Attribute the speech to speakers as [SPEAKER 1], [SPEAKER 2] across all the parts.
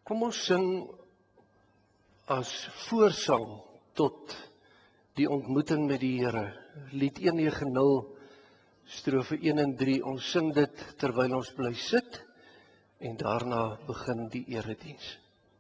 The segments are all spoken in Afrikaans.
[SPEAKER 1] Kom ons sing as voorsang tot die ontmoeting met die Here. Lied 190, strofe 1 en 3. Ons sing dit terwyl ons bly sit en daarna begin die erediens.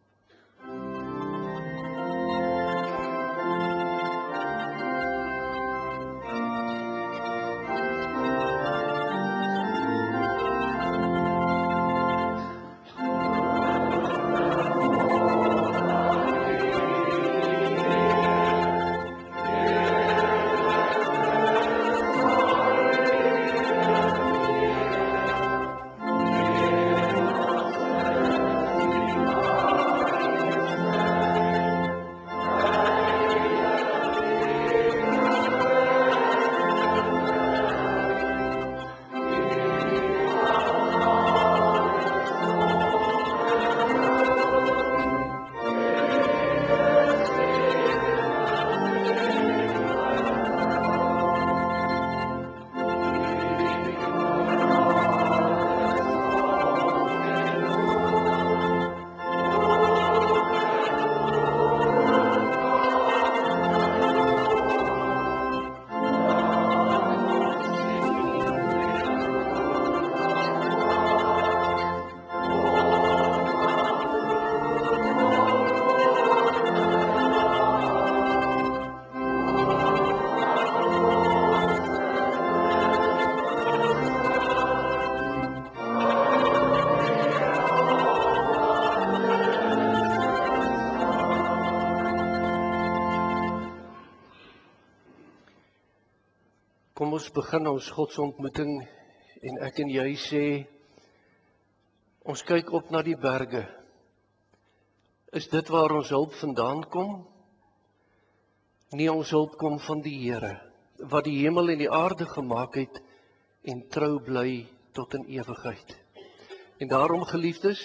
[SPEAKER 1] Kom ons begin ons godsontmoeting en ek en jy sê, ons kyk op na die berge. Is dit waar ons hulp vandaan kom? Nee, ons hulp kom van die Here, wat die hemel en die aarde gemaak het en trou bly tot in ewigheid. En daarom, geliefdes,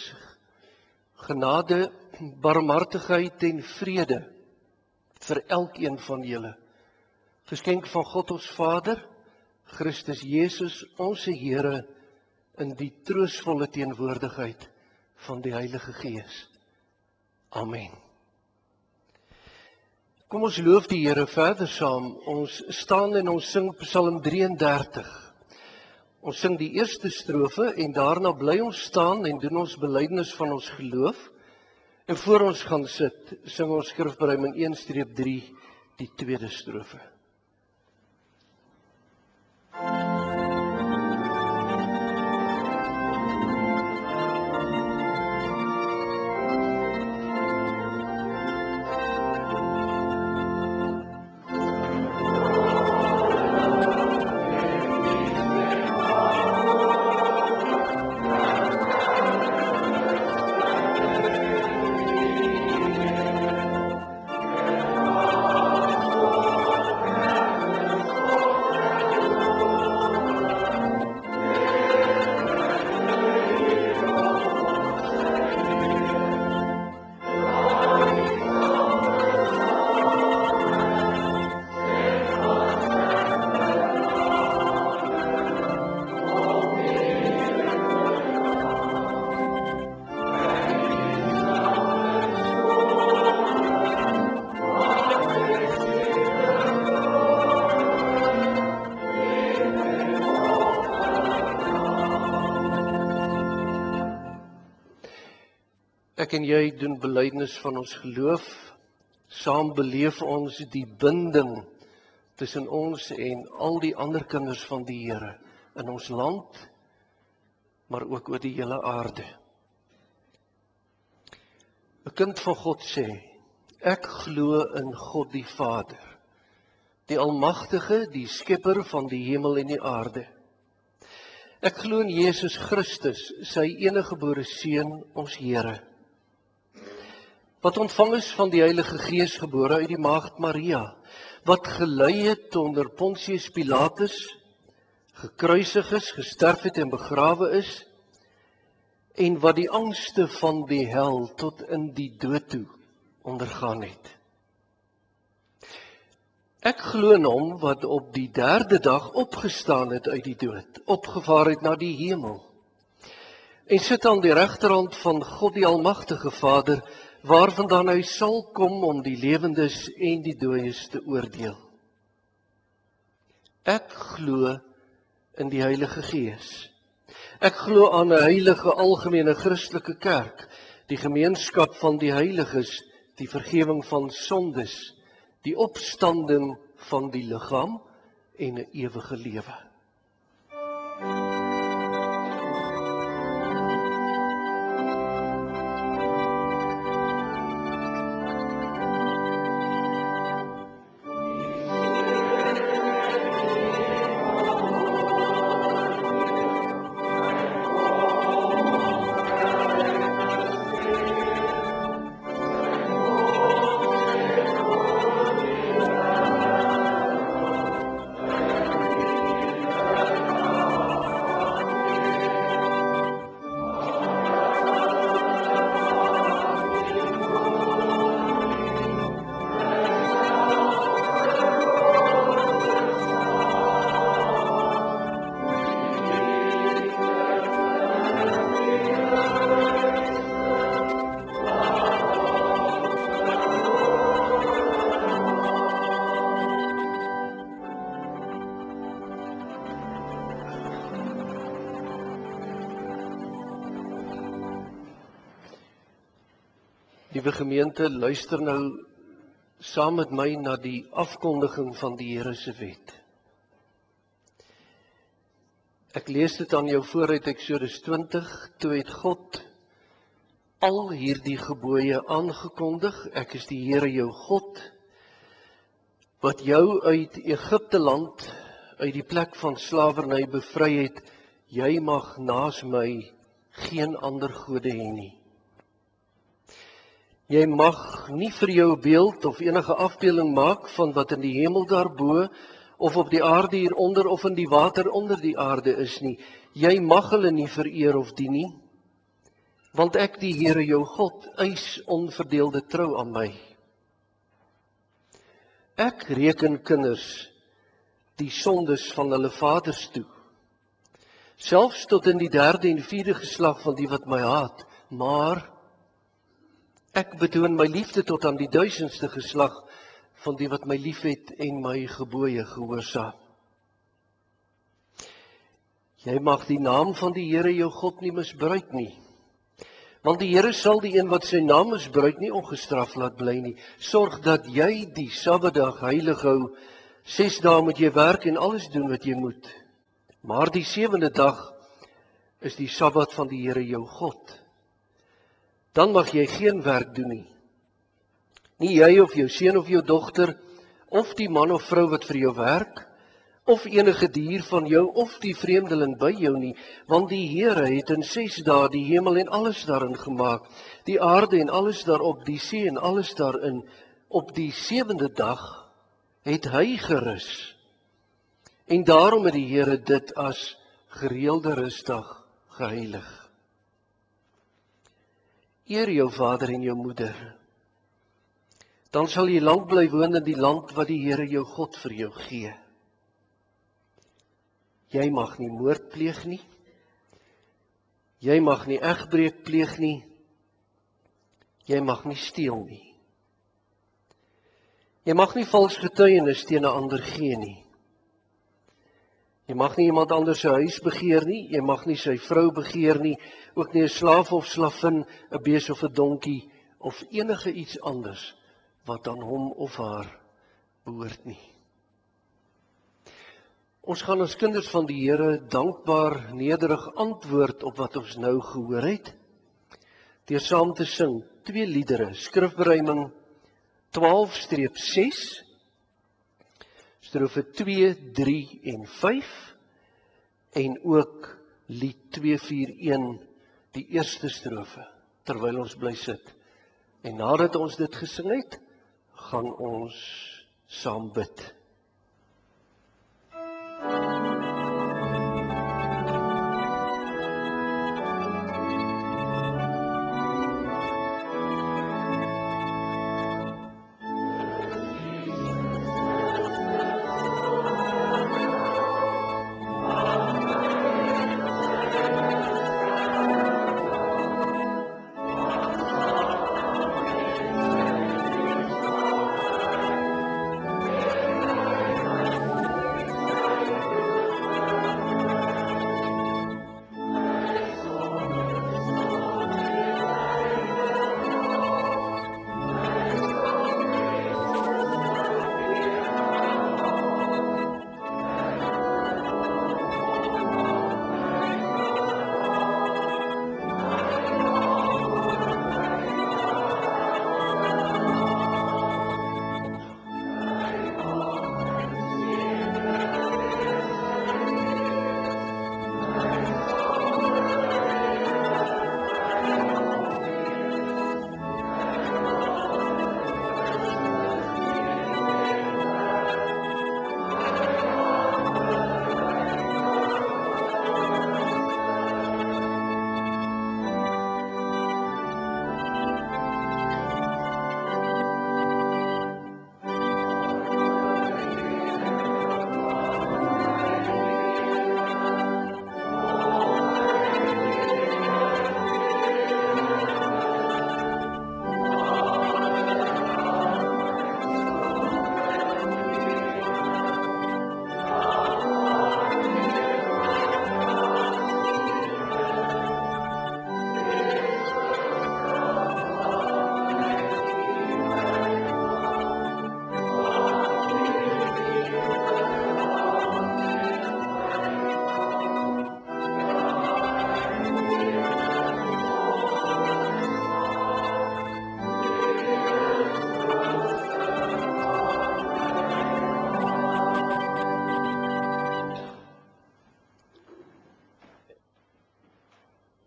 [SPEAKER 1] genade, barmhartigheid en vrede vir elkeen van julle. Geskenk van God ons Vader, Christus Jesus, onze Here, in die troostvolle teenwoordigheid van die Heilige Gees. Amen. Kom ons loof die Here verder saam. Ons staan en ons sing Psalm 33. Ons sing die eerste strofe en daarna bly ons staan en doen ons belydenis van ons geloof. En voor ons gaan sit, sing ons skrifberuiming 1-3, die tweede strofe. Ek en jy doen belydenis van ons geloof. Saam beleef ons die binding tussen ons en al die ander kinders van die Here in ons land, maar ook oor die hele aarde. 'n Kind van God sê, ek glo in God die Vader, die Almagtige, die Skepper van die hemel en die aarde. Ek glo in Jesus Christus, sy eniggebore Seun, ons Here, wat ontvang is van die Heilige Gees, gebore uit die Maagd Maria, wat gelei het onder Pontius Pilatus, gekruisig is, gesterf het en begrawe is, en wat die angste van die hel tot in die dood toe ondergaan het. Ek glo in hom wat op die derde dag opgestaan het uit die dood, opgevaar het na die hemel, en sit aan die regterhand van God die Almagtige Vader, waarvandaan hy sal kom om die lewendes en die dooies te oordeel. Ek glo in die Heilige Gees. Ek glo aan 'n heilige algemene Christelike kerk, die gemeenskap van die heiliges, die vergifnis van sondes, die opstanding van die liggaam en 'n ewige lewe. Liewe gemeente, luister nou saam met my na die afkondiging van die Here se wet. Ek lees dit aan jou voor uit Eksodus 20, toe het God al hierdie gebooie aangekondig. Ek is die Here jou God, wat jou uit Egipte land, uit die plek van slawerny bevry het. Jy mag naas my geen ander gode hê nie. Jy mag nie vir jou 'n beeld of enige afbeelding maak van wat in die hemel daarbo, of op die aarde hieronder, of in die water onder die aarde is nie. Jy mag hulle nie vereer of dien nie, want ek, die Here jou God, eis onverdeelde trou aan my. Ek reken kinders die sondes van hulle vaders toe, selfs tot in die 3de en 4de geslag van die wat my haat, maar ek betoon my liefde tot aan die 1000ste geslag van die wat my liefhet en my gebooie gehoorsaam. Jy mag die naam van die Here jou God nie misbruik nie, want die Here sal die een wat sy naam misbruik nie ongestraf laat bly nie. Sorg dat jy die Sabbatdag heilig hou. 6 dae moet jy werk en alles doen wat jy moet, maar die 7de dag is die Sabbat van die Here jou God. Dan mag jy geen werk doen nie. Nie jy of jou seun of jou dogter, of die man of vrou wat vir jou werk, of enige dier van jou, of die vreemdeling by jou nie, want die Here het in 6 dae die hemel en alles daarin gemaak, die aarde en alles daarop, die see en alles daarin. Op die 7de dag het hy gerus. En daarom het die Here dit as gereelde rusdag geheilig. Eer jou vader en jou moeder, dan sal jy lank bly woon in die land wat die Here jou God vir jou gee. Jy mag nie moord pleeg nie. Jy mag nie egbreek pleeg nie. Jy mag nie steel nie. Jy mag nie vals getuienis teen 'n ander gee nie. Jy mag nie iemand anders se huis begeer nie, jy mag nie sy vrou begeer nie, ook nie 'n slaaf of slavin, 'n bees of 'n donkie, of enige iets anders wat aan hom of haar behoort nie. Ons gaan as kinders van die Here dankbaar, nederig antwoord op wat ons nou gehoor het, deur saam te sing 2 liedere, skrifberuiming 12-6, strofe 2, 3 en 5, en ook lied 241, die eerste strofe, terwyl ons bly sit. En nadat ons dit gesing het, gaan ons saam bid.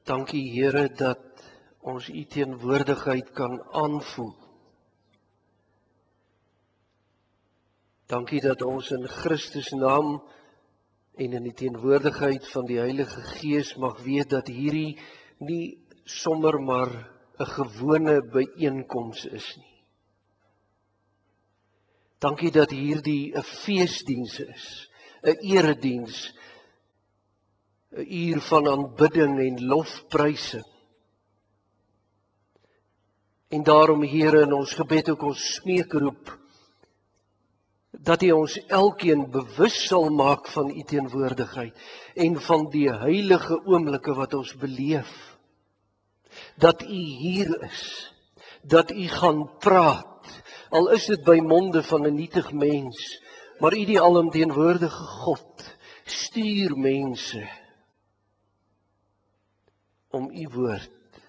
[SPEAKER 1] Dankie Here dat ons U teenwoordigheid kan aanvoel. Dankie dat ons in Christus naam en in die teenwoordigheid van die Heilige Gees mag weet dat hierdie nie sommer maar 'n gewone byeenkoms is nie. Dankie dat hierdie 'n feesdiens is, 'n erediens, 'n uur van aanbidding en lofprysing. En daarom Here in ons gebed ook ons smeekroep dat U ons elkeen bewus sal maak van U teenwoordigheid en van die heilige oomblikke wat ons beleef. Dat U hier is, dat U gaan praat, al is dit by monde van 'n nietig mens, maar U die alomteenwoordige God stuur mense om U woord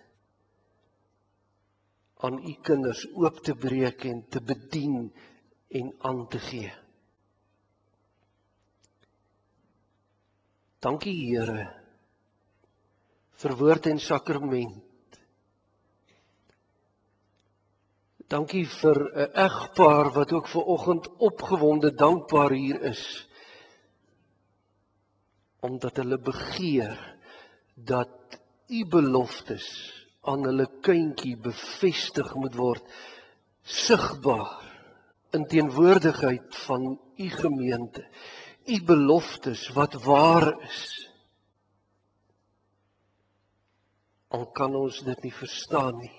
[SPEAKER 1] aan U kinders oop te breek en te bedien en aan te gee. Dankie Here vir woord en sakrament. Dankie vir 'n egpaar wat ook vanoggend opgewonde dankbaar hier is, omdat hulle begeer dat U beloftes aan hulle kindjie bevestig moet word, sigbaar in teenwoordigheid van U gemeente, U beloftes wat waar is. Al kan ons dit nie verstaan nie,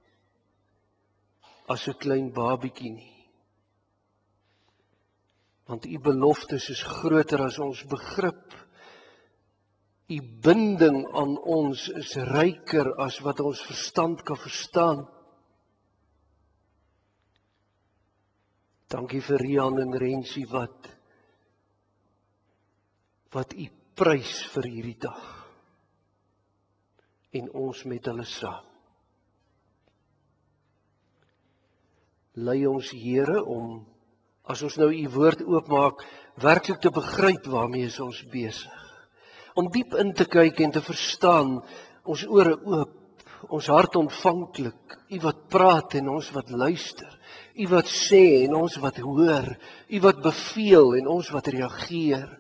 [SPEAKER 1] as 'n klein babietjie nie. Want U beloftes is groter as ons begrip. U binding aan ons is ryker as wat ons verstand kan verstaan. Dankie vir Rian en Rensie wat U prys vir hierdie dag. En ons met hulle saam. Lei ons Here om, as ons nou U woord oopmaak, werklik te begryp waarmee is ons besig. Om diep in te kyk en te verstaan, ons ore oop, ons hart ontvanklik, U wat praat en ons wat luister, U wat sê en ons wat hoor, U wat beveel en ons wat reageer.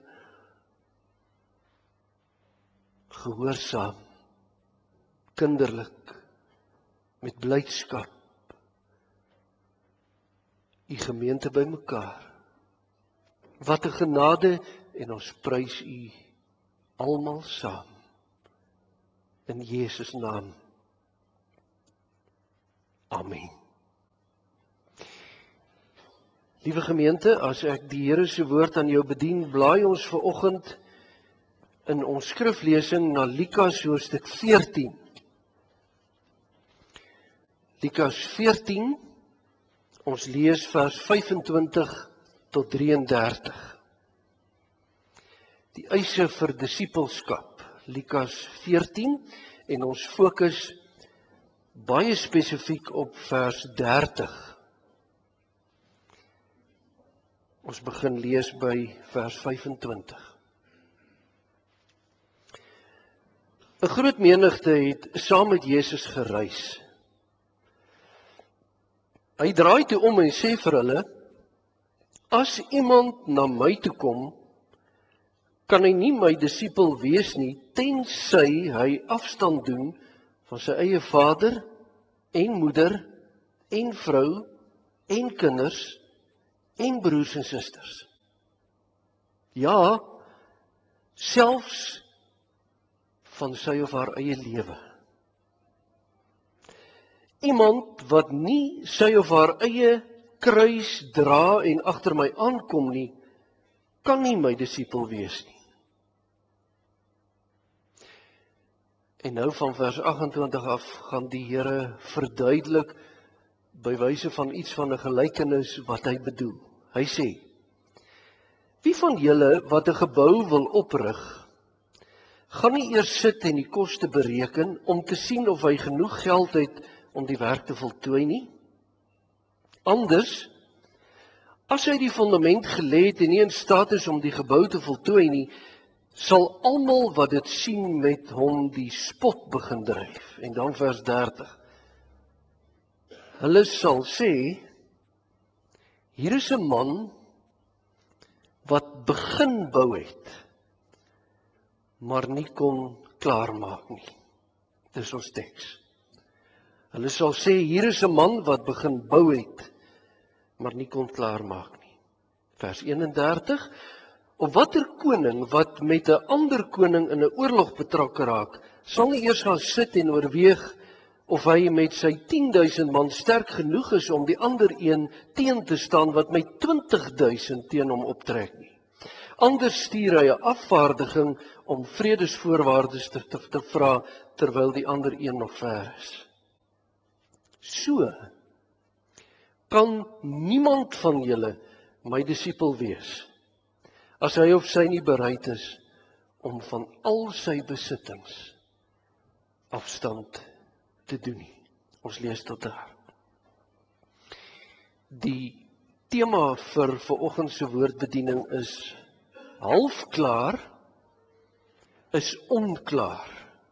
[SPEAKER 1] Gehoorsaam, kinderlik, met blydskap, U gemeente bymekaar. Wat 'n genade en ons prys U almal saam. In Jesus naam. Amen. Liewe gemeente, as ek die Here se woord aan jou bedien, blaai ons vanoggend in ons skriflesing na Lukas hoofstuk 14. Lukas 14, ons lees vers 25 tot 33. Die eise vir disippelskap, Lukas 14, en ons fokus baie spesifiek op vers 30. Ons begin lees by vers 25. 'n Groot menigte het saam met Jesus gereis. Hy draai toe om en sê vir hulle: "As iemand na my toe kom, kan hy nie my disipel wees nie, tensy hy afstand doen van sy eie vader en moeder en vrou en kinders en broers en susters. Ja, selfs van sy of haar eie lewe. Iemand wat nie sy of haar eie kruis dra en agter my aankom nie, kan nie my disipel wees nie." En nou van vers 28 af gaan die Here verduidelik by wyse van iets van 'n gelykenis wat hy bedoel. Hy sê: "Wie van julle wat 'n gebou wil oprig, gaan nie eers sit en die koste bereken om te sien of hy genoeg geld het om die werk te voltooi nie? Anders, as hy die fundament gelê het en nie in staat is om die gebou te voltooi nie, sal almal wat dit sien met hom die spot begin dryf. En dan vers 30. Hulle sal sê, hier is 'n man wat begin bou het, maar nie kon klaarmaak nie. Dis ons teks. Hulle sal sê, hier is 'n man wat begin bou het, maar nie kon klaarmaak nie. Vers 31, of watter koning wat met 'n ander koning in 'n oorlog betrokke raak, sal nie eers gaan sit en oorweeg of hy met sy 10.000 man sterk genoeg is om die ander een teen te staan wat met 20.000 teen hom optrek nie. Anders stuur hy 'n afvaardiging om vredesvoorwaardes te vra terwyl die ander een nog ver is. So kan niemand van julle my disipel wees as hy of sy nie bereid is om van al sy besittings afstand te doen nie. Ons lees tot daar. Die tema vir vanoggend se woordbediening is halfklaar is onklaar.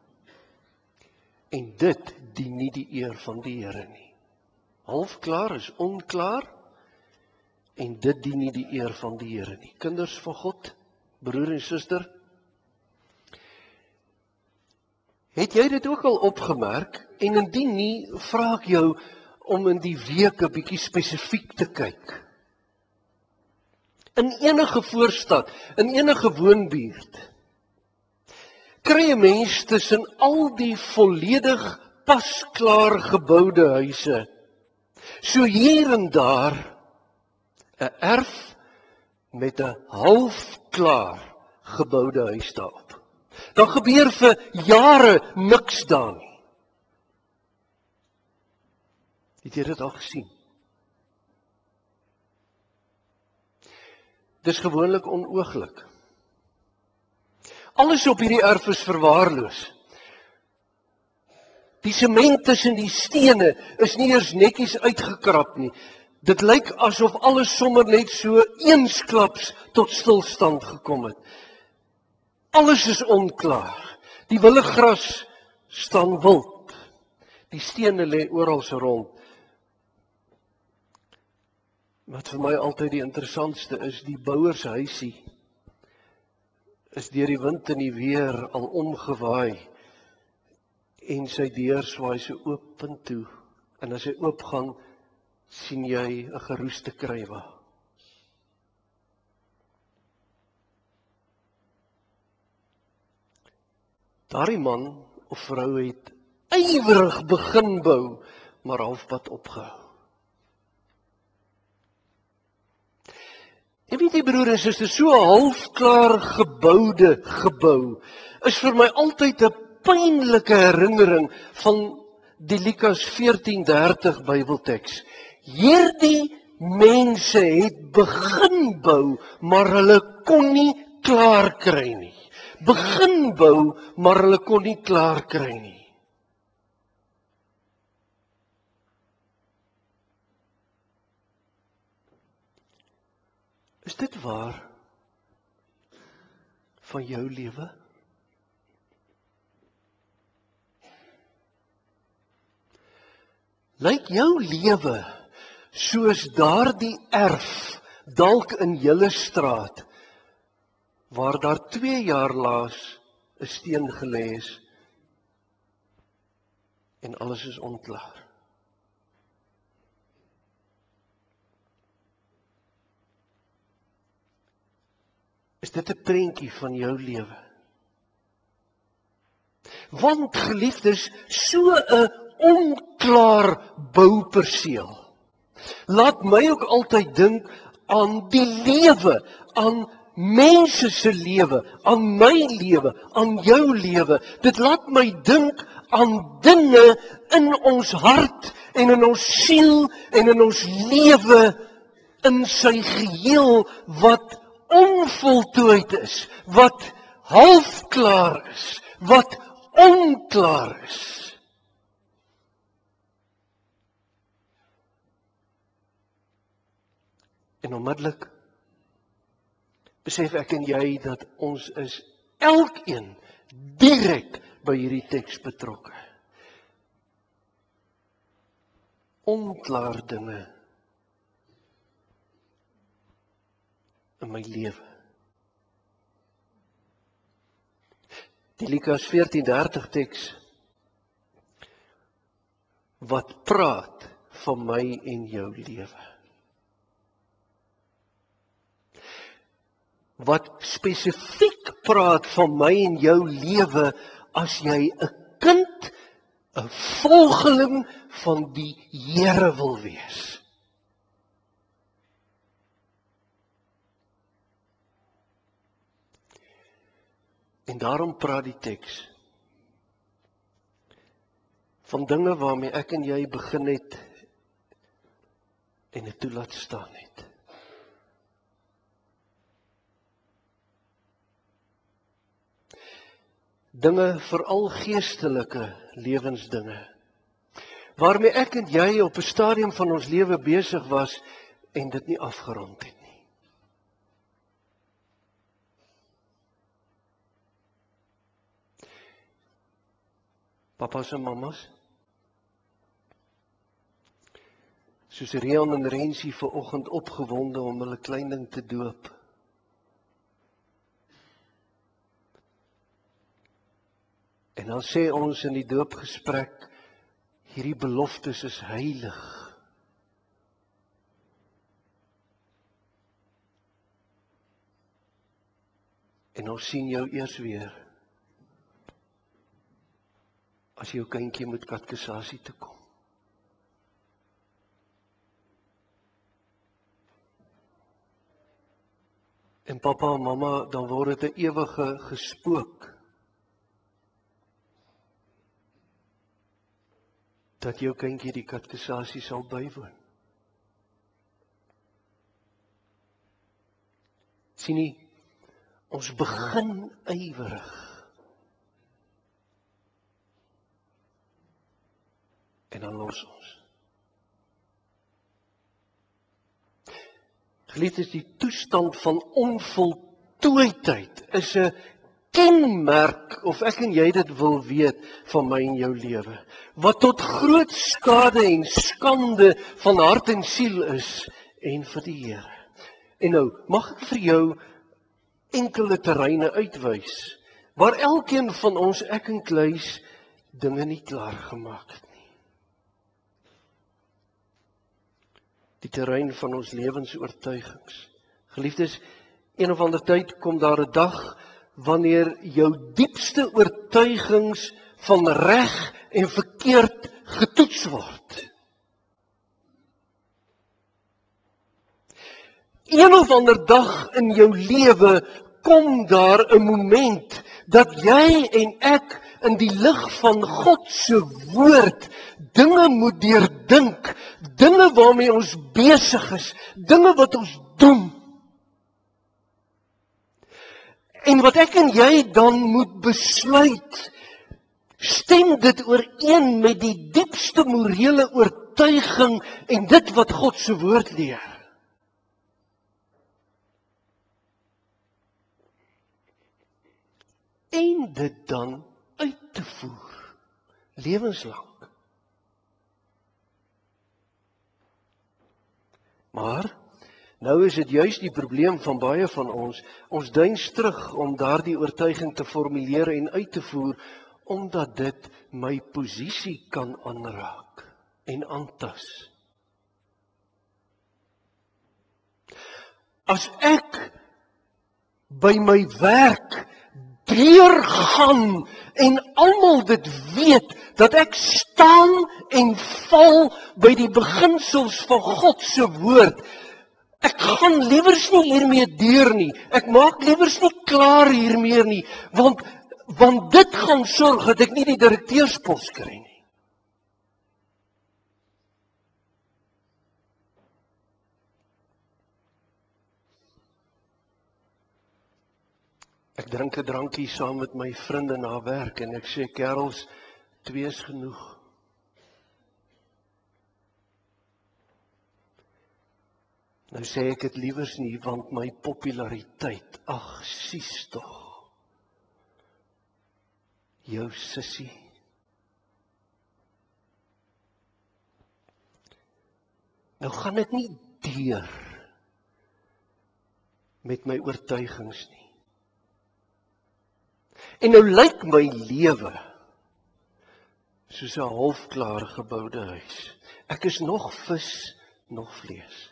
[SPEAKER 1] En dit dien nie die eer van die Here nie. Halfklaar is onklaar en dit dien nie die eer van die Here nie. Kinders van God, broer en suster, het jy dit ook al opgemerk? En indien nie, vra ek jou om in die week 'n bietjie spesifiek te kyk. In enige voorstad, in enige woonbuurt, kry 'n mens tussen al die volledig pasklaar geboude huise, so hier en daar 'n erf met 'n halfklaar geboude huis daarop. Dan gebeur vir jare niks daar nie. Het jy dit al gesien? Dis gewoonlik onooglik. Alles op hierdie erf is verwaarloos. Die sement tussen die stene is nie eers netjies uitgekrap nie. Dit lyk asof alles sommer net so eensklaps tot stilstand gekom het. Alles is onklaar. Die willigras staan wild. Die stene lê oral rond. Wat vir my altyd die interessantste is, die bouershuisie is deur die wind en die weer al omgewaai en sy deur swaai so oop en toe. En as hy oopgaan, sien jy 'n geroeste krywa. Daardie man of vrou het ywerig begin bou, maar halfpad opgehou. En weet jy broer en suster, so 'n halfklaar geboude gebou is vir my altyd 'n pynlike herinnering van die Lukas 14:30 Bybelteks. Hierdie mense het begin bou, maar hulle kon nie klaar kry nie. Begin bou, maar hulle kon nie klaar kry nie. Is dit waar van jou lewe? Lyk jou lewe soos daardie erf dalk in julle straat waar daar 2 jaar laas 'n steen gelê is en alles is onklaar? Is dit 'n prentjie van jou lewe? Want geliefdes, so 'n onklaar bouperseel laat my ook altyd dink aan die lewe, aan mense se lewe, aan my lewe, aan jou lewe. Dit laat my dink aan dinge in ons hart en in ons siel en in ons lewe in sy geheel wat onvoltooid is, wat halfklaar is, wat onklaar is. En onmiddellik besef ek en jy dat ons is elkeen direk by hierdie teks betrokke. Onklaar dinge in my lewe. Die Lukas 14:30 teks wat praat van my en jou lewe. Wat spesifiek praat van my en jou lewe as jy 'n kind, 'n volgeling van die Here wil wees. En daarom praat die teks van dinge waarmee ek en jy begin het en dit toe laat staan het. Dinge, veral geestelike lewensdinge, waarmee ek en jy op 'n stadium van ons lewe besig was en dit nie afgerond het nie. Papas en mamas, soos Rian en Rensie vanoggend opgewonde om hulle klein ding te doop. En dan sê ons in die doopgesprek, hierdie beloftes is heilig. En ons sien jou eers weer as jou kindjie moet katekisasie toe kom. En papa en mamma, dan word dit 'n ewige gespook. Dat jou kindjie die katekisasie sal bywoon. Sien nie, ons begin ywerig. En dan los ons. Geliefdes, die toestand van onvoltooidheid is 'n kenmerk, of ek en jy dit wil weet, van my en jou lewe, wat tot groot skade en skande van hart en siel is, en vir die Here. En nou, mag ek vir jou enkele terreine uitwys, waar elkeen van ons, ek en Kluis, dinge nie klaar gemaak het nie. Die terrein van ons lewensoortuigings. Geliefdes, een of ander tyd kom daar 'n dag wanneer jou diepste oortuigings van reg en verkeerd getoets word. Een of ander dag in jou lewe kom daar 'n moment dat jy en ek in die lig van God se woord dinge moet deurdink, dinge waarmee ons besig is, dinge wat ons doen. En wat ek en jy dan moet besluit, stem dit ooreen met die diepste morele oortuiging en dit wat God se woord leer. En dit dan uit te voer, lewenslang. Maar nou is dit juis die probleem van baie van ons deins terug om daardie oortuiging te formuleer en uit te voer, omdat dit my posisie kan aanraak en aantas. As ek by my werk deurgaan en almal dit weet, dat ek staan en val by die beginsels van God se woord, ek gaan liewers nie hiermee deur nie, ek maak liewers nie klaar hiermee nie, want dit gaan sorg dat ek nie die direkteurspos kry nie. Ek drink 'n drankie saam met my vriende na werk en ek sê, kerels, 2 is genoeg. Nou sê ek dit liewers nie, want my populariteit, ag, sies tog. jou sussie. Nou gaan ek nie deur met my oortuigings nie. En nou lyk my lewe soos 'n halfklaar geboude huis. Ek is nog vis, nog vlees.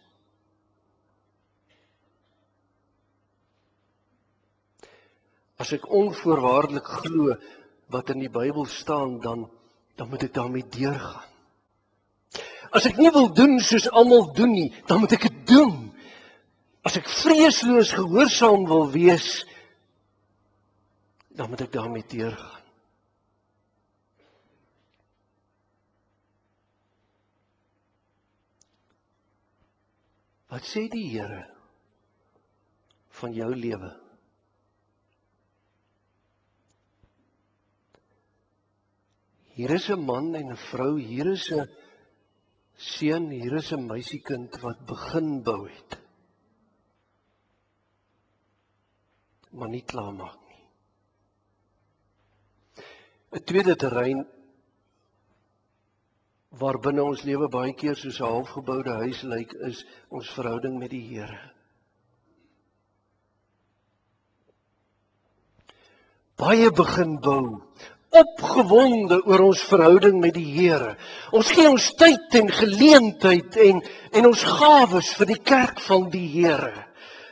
[SPEAKER 1] As ek onvoorwaardelik glo wat in die Bybel staan, dan moet ek daarmee deurgaan. As ek nie wil doen soos almal doen nie, dan moet ek dit doen. As ek vreesloos gehoorsaam wil wees, dan moet ek daarmee deurgaan. Wat sê die Here van jou lewe? Hier is 'n man en 'n vrou, hier is 'n seun, hier is 'n meisiekind wat begin bou het, maar nie klaarmaak nie. 'n tweede terrein waarbinne ons lewe baie keer soos 'n halfgeboude huis lyk, is ons verhouding met die Here. Baie begin bou, opgewonde oor ons verhouding met die Here. Ons gee ons tyd en geleentheid en ons gawes vir die kerk van die Here.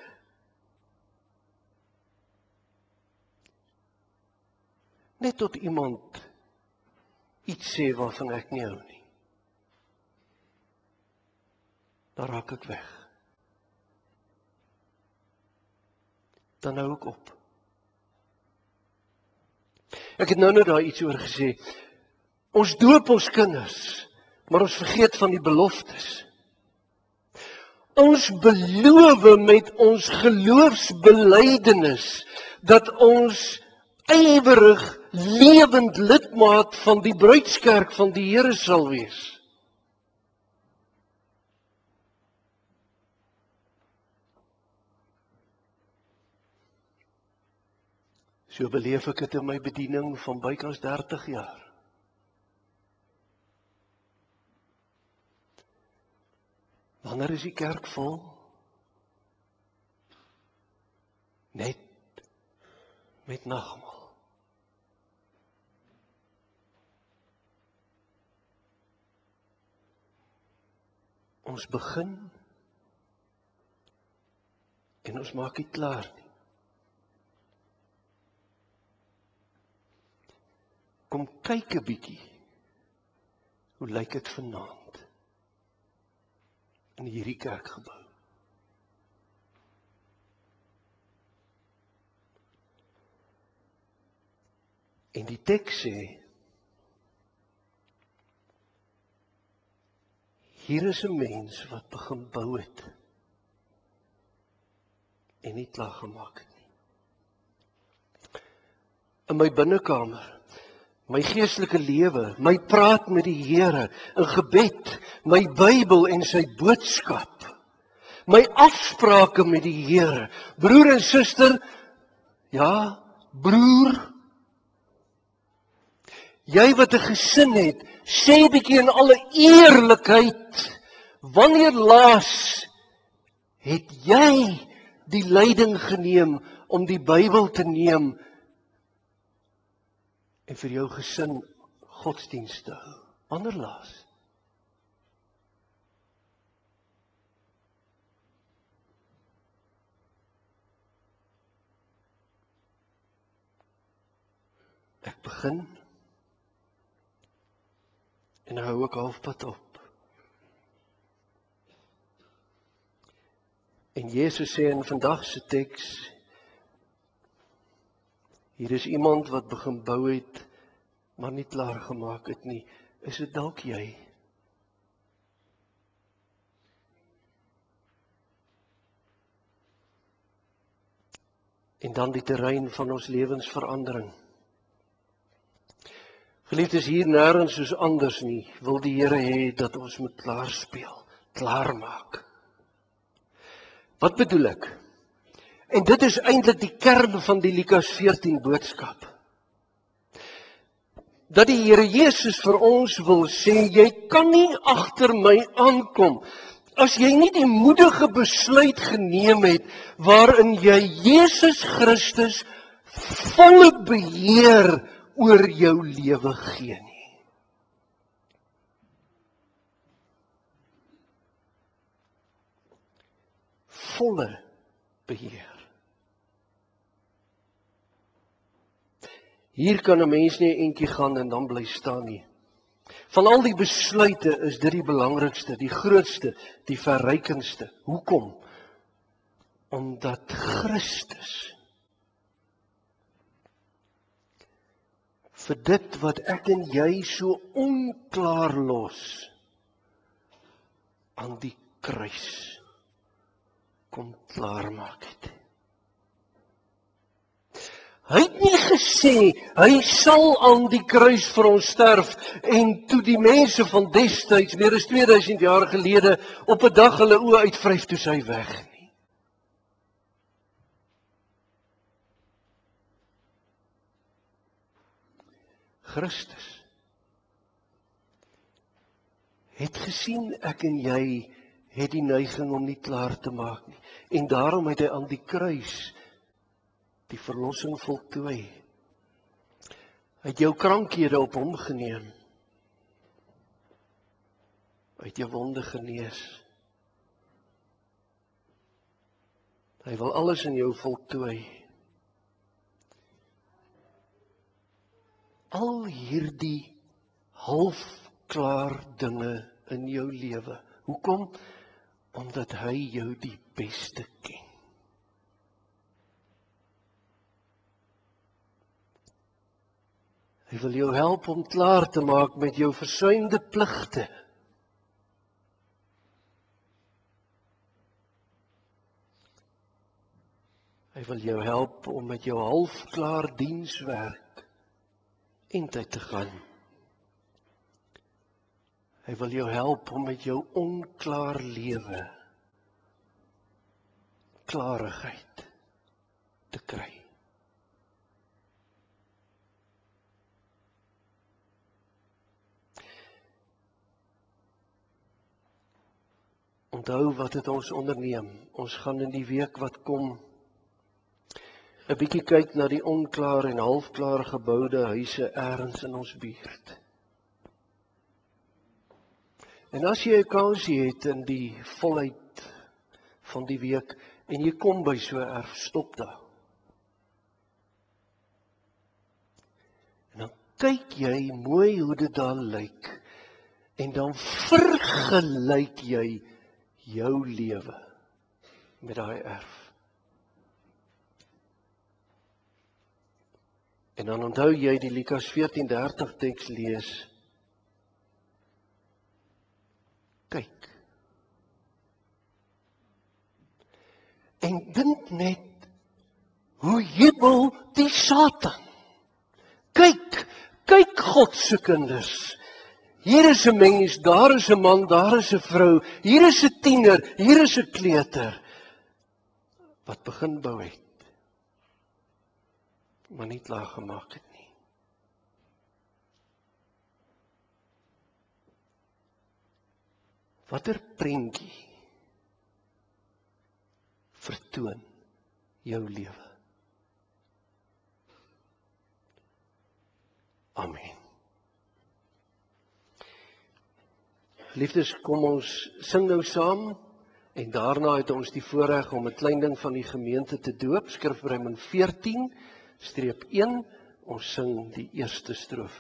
[SPEAKER 1] Net tot iemand iets sê waarvan ek nie hou nie. Dan raak ek weg. Dan hou ek op. Ek het nou daar iets oor gesê. Ons doop ons kinders, maar ons vergeet van die beloftes. Ons beloof met ons geloofsbelijdenis dat ons ywerig lewend lidmaat van die bruidskerk van die Here sal wees. So beleef ek dit in my bediening van bykans 30 jaar. Wanneer is die kerk vol? Net met nagmaal. Ons begin en ons maak dit klaar nie. Kom kyk 'n bietjie. Hoe lyk dit vanaand in hierdie kerkgebou? En die teks sê, hier is 'n mens wat begin bou het en nie klaar gemaak het nie. In my binnekamer, my geestelike lewe, my praat met die Here, in gebed, my Bybel en sy boodskap, my afsprake met die Here, broer en suster, ja, broer, jy wat 'n gesin het, sê bietjie in alle eerlikheid, wanneer laas het jy die leiding geneem om die Bybel te neem en vir jou gesin godsdienst te hou? Wanneer laas? Ek begin en hou ek halfpad op. En Jesus sê in vandag se teks, hier is iemand wat begin bou het, maar nie klaar gemaak het nie. Is dit dalk jy? En dan die terrein van ons lewensverandering. Geliefdes, hier nêrens soos anders nie, wil die Here hê dat ons moet klaarspeel, klaarmaak. Wat bedoel ek? En dit is eintlik die kern van die Lukas 14 boodskap. dat die Here Jesus vir ons wil sê, jy kan nie agter my aankom as jy nie die moedige besluit geneem het waarin jy Jesus Christus volle beheer oor jou lewe gee nie. Volle beheer. Hier kan 'n mens nie 'n entjie gaan en dan bly staan nie. Van al die besluite is dit die belangrikste, die grootste, die verrykendste. Hoekom? Omdat Christus vir dit wat ek en jy so onklaar los aan die kruis kom klaarmaak het. Hy het nie gesê, hy sal aan die kruis vir ons sterf, en toe die mense van destyds, meer as 2000 jaar gelede, op 'n dag hulle oë uitvryf, toe sy weg nie. Christus het gesien, ek en jy het die neiging om nie klaar te maak nie. En daarom het hy aan die kruis die verlossing voltooi. Hy het jou krankhede op hom geneem. Hy het jou wonde genees. Hy wil alles in jou voltooi. Al hierdie halfklaar dinge in jou lewe. Hoekom? Omdat hy jou die beste ken. Hy wil jou help om klaar te maak met jou versuimde pligte. Hy wil jou help om met jou halfklaar dienswerk eindtyd te gaan. Hy wil jou help om met jou onklaar lewe klarigheid te kry. Onthou wat het ons onderneem. Ons gaan in die week wat kom 'n bietjie kyk na die onklaar en halfklaar geboude huise elders in ons buurt. En as jy 'n kansie het in die volheid van die week en jy kom by so 'n erf, stop daar. En dan kyk jy mooi hoe dit daar lyk en dan vergelyk jy jou lewe met daai erf. En dan onthou jy die Lukas 14:30 teks lees. Kyk. En dink net hoe jubel die Satan. Kyk God se kinders. Hier is 'n mens, daar is 'n man, daar is 'n vrou, hier is 'n tiener, hier is 'n kleuter wat begin bou het, maar nie klaar gemaak het nie. Watter prentjie vertoon jou lewe? Amen. Liefdes, kom ons sing nou saam en daarna het ons die voorreg om 'n klein ding van die gemeente te doop, Skrifbreuke 14:1. Ons sing die eerste strofe.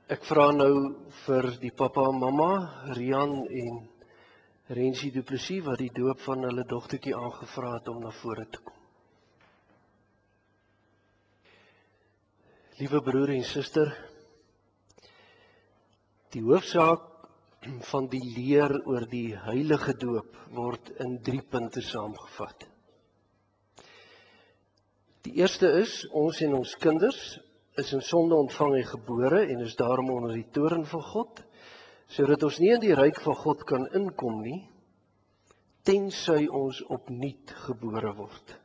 [SPEAKER 1] Ek vra nou vir die pappa en mamma, Rian en Rensie Du Plessis, wat die doop van hulle dogtertjie aangevra het om na vore te kom. Liewe broer en suster, die hoofsaak van die leer oor die heilige doop word in 3 punte saamgevat. Die eerste is, ons en ons kinders is in sonde ontvang en gebore en is daarom onder die toorn van God, sodat ons nie in die ryk van God kan inkom nie, tensy ons opnuut gebore word.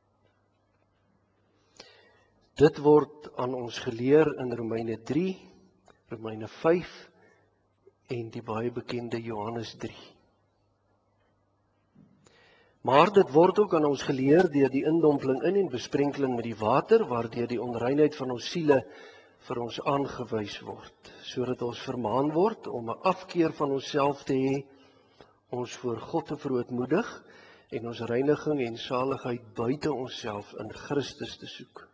[SPEAKER 1] Dit word aan ons geleer in Romeine 3, Romeine 5 en die baie bekende Johannes 3. Maar dit word ook aan ons geleer deur die indompeling in en besprenkeling met die water, waardeur die onreinheid van ons siele vir ons aangewys word, sodat ons vermaan word om 'n afkeer van onsself te hê, ons voor God te verootmoedig en ons reiniging en saligheid buite onsself in Christus te soek.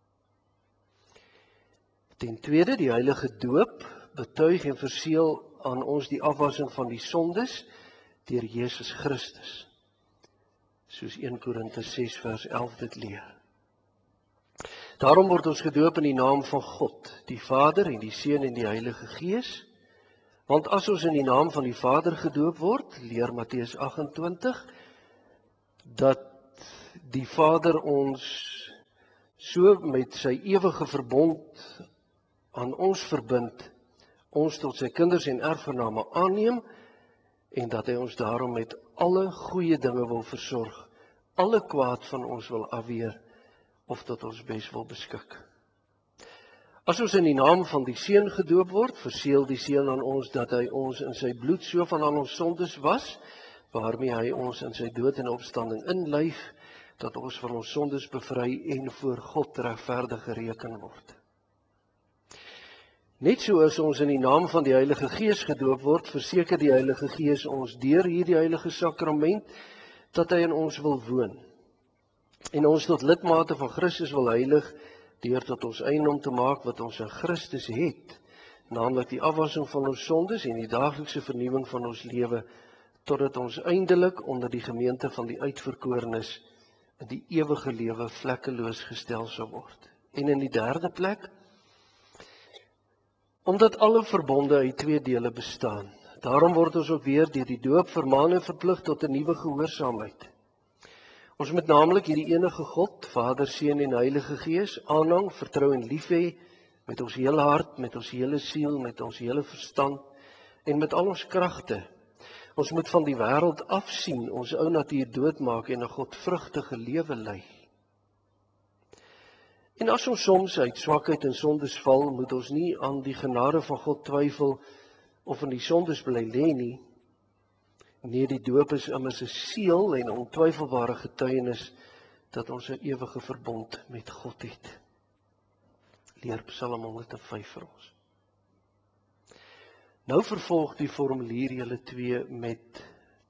[SPEAKER 1] Ten tweede, die heilige doop betuig en verseël aan ons die afwassing van die sondes deur Jesus Christus, soos 1 Korinte 6 vers 11 dit leer. Daarom word ons gedoop in die naam van God, die Vader en die Seun en die Heilige Gees, want as ons in die naam van die Vader gedoop word, leer Matteus 28, dat die Vader ons so met sy ewige verbond aan ons verbind, ons tot sy kinders en erfgename aanneem, en dat hy ons daarom met alle goeie dinge wil versorg, alle kwaad van ons wil afweer, of tot ons bes wil beskik. As ons in die naam van die Seun gedoop word, verseël die Seun aan ons dat hy ons in sy bloed so van al ons sondes was, waarmee hy ons in sy dood en opstanding inlyf, dat ons van ons sondes bevry en voor God regverdig gereken word. Net soos ons in die naam van die Heilige Gees gedoop word, verseker die Heilige Gees ons deur hierdie heilige sakrament, dat hy in ons wil woon, en ons tot lidmate van Christus wil heilig, deur tot ons eiendom te maak wat ons in Christus het, naamlik die afwassing van ons sondes en die daaglikse vernuwing van ons lewe, totdat ons eindelik onder die gemeente van die uitverkorenes in die ewige lewe vlekkeloos gestel sal word. En in die derde plek, omdat alle verbonde uit 2 dele bestaan, daarom word ons ook weer deur die doop vermaan en verplig tot 'n nuwe gehoorsaamheid. Ons moet naamlik hierdie enige God, Vader, Seun en Heilige Gees, aanhang, vertrou en lief hê met ons hele hart, met ons hele siel, met ons hele verstand en met al ons kragte. Ons moet van die wêreld afsien, ons ou natuur doodmaak en 'n godvrugtige lewe lei. En as ons soms uit swakheid en sondes val, moet ons nie aan die genade van God twyfel of in die sondes bly lê nie. Nee, die doop is immers 'n seël en ontwyfelbare getuienis dat ons 'n ewige verbond met God het. Leer Psalm 105 vir ons. Nou vervolg die formulier julle 2 met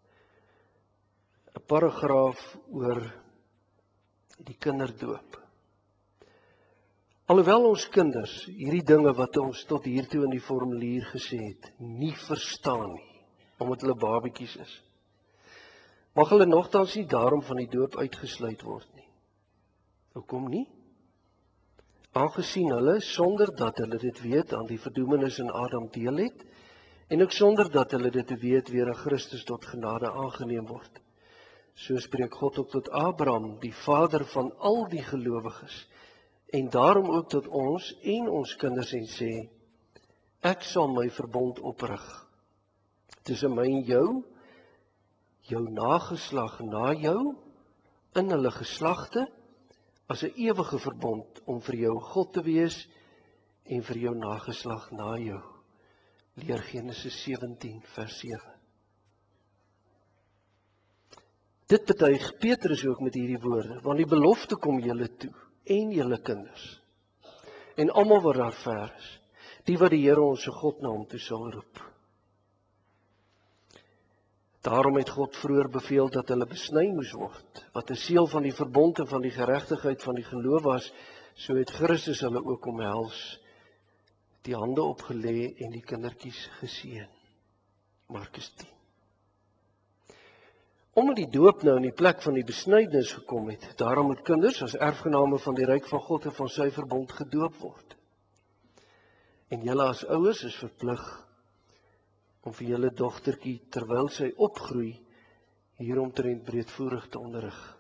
[SPEAKER 1] 'n paragraaf oor die kinderdoop. Alhoewel ons kinders hierdie dinge wat ons tot hiertoe in die formulier gesê het, nie verstaan nie, omdat hulle babetjies is, mag hulle nogtans nie daarom van die doop uitgesluit word nie. Hoekom nie? Aangesien hulle, sonder dat hulle dit weet, aan die verdoemenis in Adam deel het, en ook sonder dat hulle dit weet, weer in Christus tot genade aangeneem word. So spreek God ook tot Abraham, die vader van al die gelowiges, en daarom ook tot ons en ons kinders en sê, ek sal my verbond oprig tussen my en jou nageslag na jou, in hulle geslagte, as 'n ewige verbond om vir jou God te wees en vir jou nageslag na jou. Leer Genesis 17 vers 7. Dit betuig Petrus ook met hierdie woorde, want die belofte kom julle toe, en julle kinders, en almal wat daar ver is, die wat die Here ons God na hom toe sal roep. Daarom het God vroeër beveel dat hulle besny moes word, wat 'n seël van die verbond en van die geregtigheid van die geloof was, so het Christus hulle ook omhels, die hande opgelê en die kindertjies geseën. Markus 10. Omdat die doop nou in die plek van die besnydenis gekom het, daarom moet kinders as erfgename van die ryk van God en van sy verbond gedoop word. En julle as ouers is verplig om vir julle dogtertjie terwyl sy opgroei hieromtrent breedvoerig te onderrig.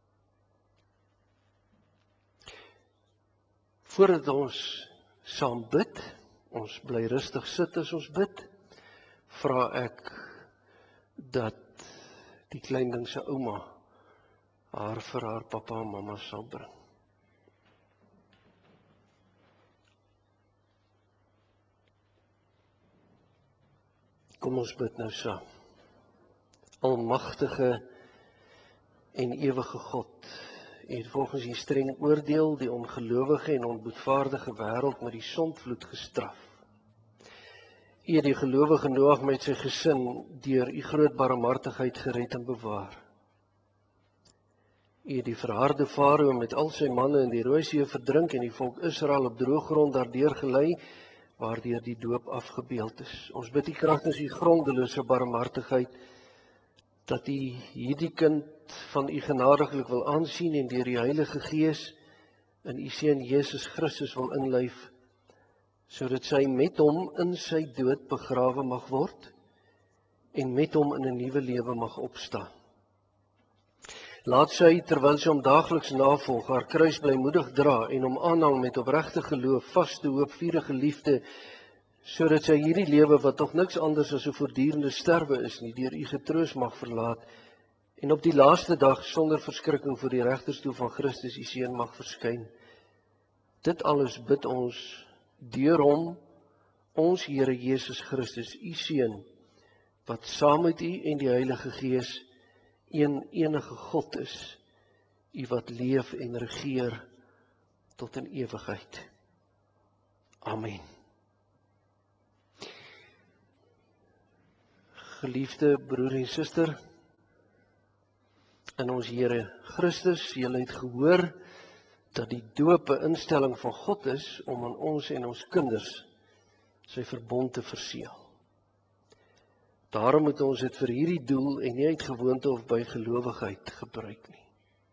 [SPEAKER 1] Voordat ons saam bid, ons bly rustig sit as ons bid, vra ek dat die klein ding se ouma haar vir haar pappa en mamma sal bring. Kom ons bid nou saam. Almagtige en ewige God, U het volgens die streng oordeel die ongelowige en onboedvaardige wêreld met die sondvloed gestraf. U het die gelowige Noag met sy gesin deur U groot barmhartigheid gered en bewaar. U het die verharde Farao met al sy manne in die Rooi See verdrink en die volk Israel op droë grond daardeur gelei, waardeur die doop afgebeeld is. Ons bid U kragtens U grondelose barmhartigheid dat U hierdie kind van U genadiglik wil aansien en deur die Heilige Gees in U Seun Jesus Christus wil inlyf, sodat sy met hom in sy dood begrawe mag word en met hom in 'n nuwe lewe mag opstaan. Laat sy, terwyl sy hom daagliks navolg, haar kruis blymoedig dra en hom aanhang met opregte geloof, vaste hoop, vurige liefde, sodat sy hierdie lewe wat tog niks anders as 'n voortdurende sterwe is nie, deur U getroos mag verlaat en op die laaste dag sonder verskrikking voor die regterstoel van Christus U Seun mag verskyn. Dit alles bid ons deur hom, ons Here Jesus Christus, U Seun, wat saam met U en die Heilige Gees een enige God is, U wat leef en regeer tot in ewigheid. Amen. Geliefde broer en suster, in ons Here Christus, julle het gehoor dat die doop 'n instelling van God is om aan ons en ons kinders sy verbond te verseël. Daarom moet ons dit vir hierdie doel en nie uit gewoonte of by gelowigheid gebruik nie.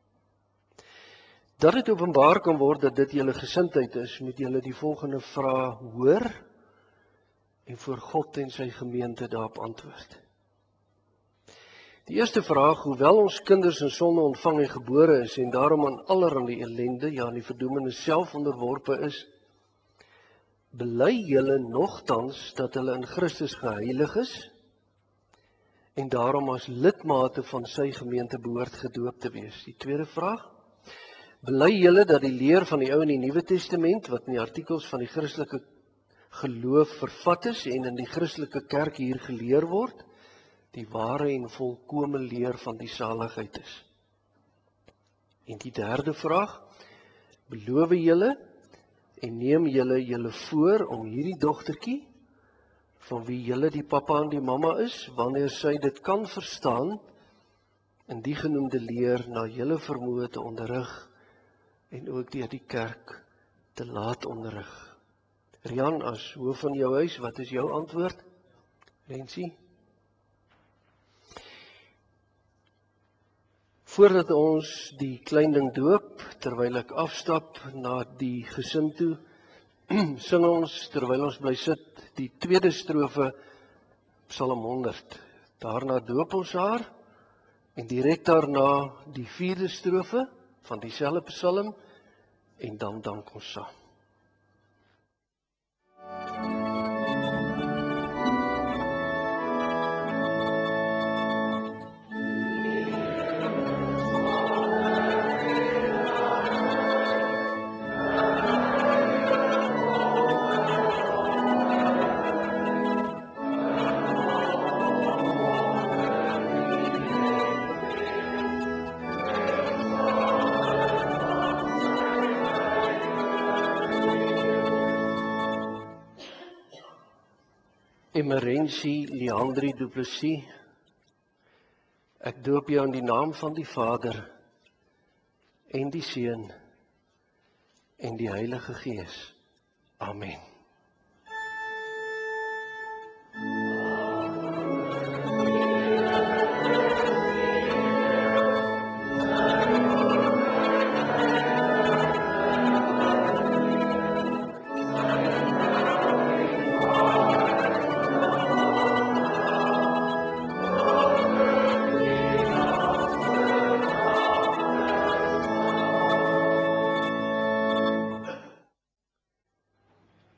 [SPEAKER 1] Dat dit openbaar kan word dat dit julle gesindheid is, moet julle die volgende vrae hoor en voor God en sy gemeente daarop antwoord. Die eerste vraag, hoewel ons kinders in sonde ontvang en gebore is en daarom aan allerlei ellende, ja aan die verdoemenis self onderworpe is, bely julle nogtans dat hulle in Christus geheilig is en daarom as lidmate van sy gemeente behoort gedoop te wees. Die tweede vraag, bely julle dat die leer van die Ou en die Nuwe Testament, wat in die artikels van die Christelike geloof vervat is en in die Christelike kerk hier geleer word, die ware en volkome leer van die saligheid is. En die derde vraag, beloof julle en neem julle voor om hierdie dogtertjie, van wie julle die pappa en die mamma is, wanneer sy dit kan verstaan, in die genoemde leer na julle vermoë te onderrig en ook deur die kerk te laat onderrig. Rian, as hoof van jou huis, wat is jou antwoord? Rensie? Voordat ons die klein ding doop, terwyl ek afstap na die gesin toe, sing ons, terwyl ons bly sit, die tweede strofe, Psalm 100. Daarna doop ons haar, en direk daarna die vierde strofe van dieselfde psalm, en dan dank ons saam. Emerensie Leandri Du Plessis, ek doop jou in die naam van die Vader en die Seun en die Heilige Gees. Amen.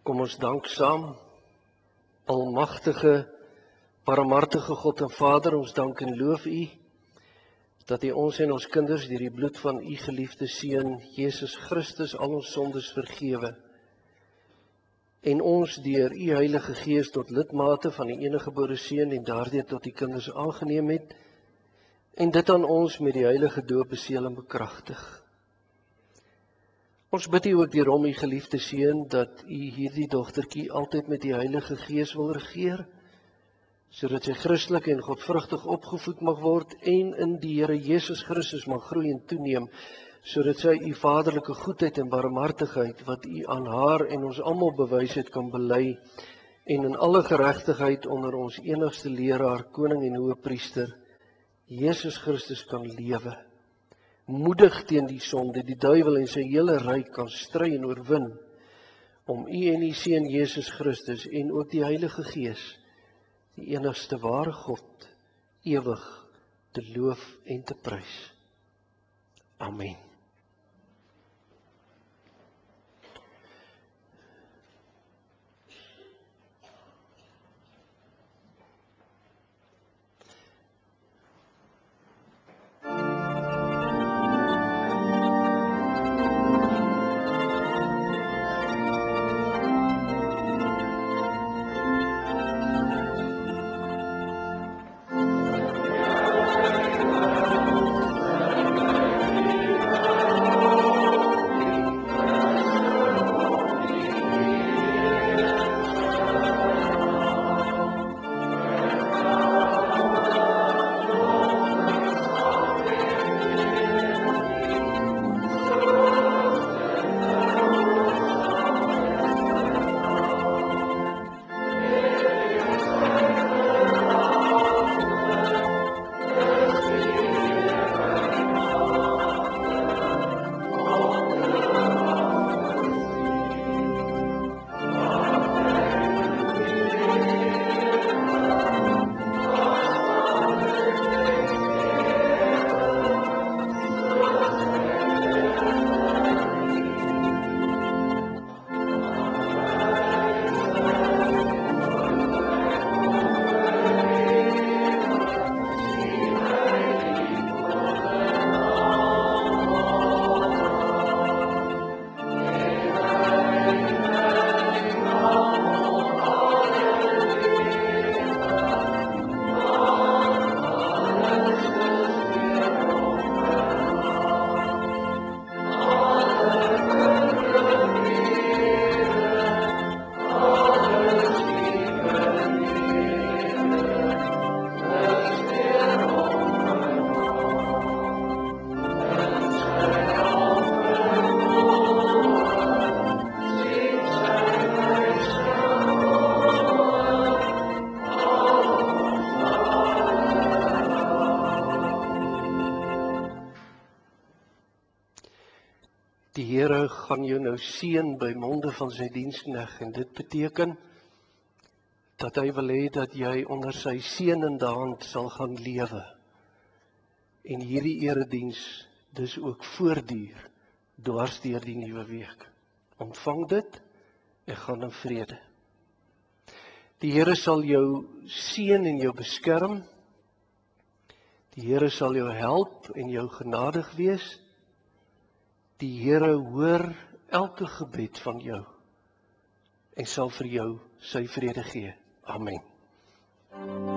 [SPEAKER 1] Kom ons dank saam, almagtige, barmhartige God en Vader, ons dank en loof U, dat U ons en ons kinders deur die bloed van U geliefde Seun, Jesus Christus, al ons sondes vergewe, en ons deur U Heilige Gees tot lidmate van die eniggebore Seun en daardeur tot die kinders aangeneem het, en dit aan ons met die heilige doop beseël en bekragtig. Ons bid U ook deur hom, U geliefde Seun, dat U hierdie dogtertjie altyd met die Heilige Gees wil regeer, sodat sy Christelik en godvrugtig opgevoed mag word en in die Here Jesus Christus mag groei en toeneem, sodat sy U vaderlike goedheid en barmhartigheid wat U aan haar en ons almal bewys het kan bely en in alle geregtigheid onder ons enigste leraar, koning en hoëpriester Jesus Christus kan lewe. Moedig teen die sonde, die duiwel en sy hele ryk kan stry en oorwin, om U en U Seun Jesus Christus en ook die Heilige Gees, die enigste ware God, ewig te loof en te prys. Amen. Die Here gaan jou nou seën by monde van sy diensknegt en dit beteken dat hy wil hê dat jy onder sy seënende hand sal gaan lewe. En hierdie erediens dus ook voortduur dwars deur die nuwe week. Ontvang dit en gaan in vrede. Die Here sal jou seën en jou beskerm. Die Here sal jou help en jou genadig wees. Die Here hoor elke gebed van jou en sal vir jou sy vrede gee. Amen.